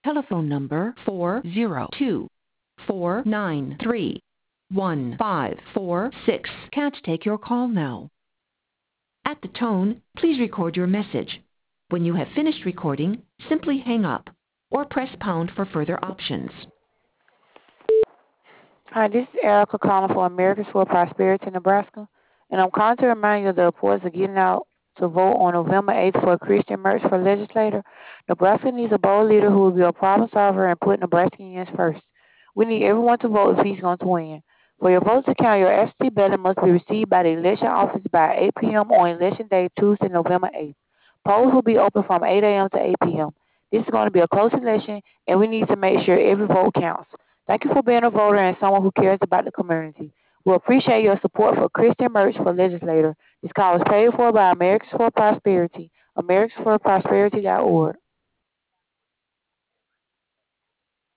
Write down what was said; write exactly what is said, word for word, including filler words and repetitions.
Telephone number four zero two, four nine three, one five four six. Can't take your call now. At the tone, please record your message. When you have finished recording, simply hang up or press pound for further options. Hi, this is Erica calling for Americans for Prosperity, Nebraska, and I'm calling to remind you of the importance of getting out to vote on November eighth for Christian Mertz for legislator. Nebraska needs a bold leader who will be a problem solver and put Nebraskans first. We need everyone to vote if he's going to win. For your votes to count, your absentee ballot must be received by the election office by eight p.m. on Election Day, Tuesday, November eighth. Polls will be open from eight a.m. to eight p.m. This is going to be a close election, and we need to make sure every vote counts. Thank you for being a voter and someone who cares about the community. We appreciate your support for Christian Mertz for legislator. This call is paid for by Americans for Prosperity, americans for prosperity dot org.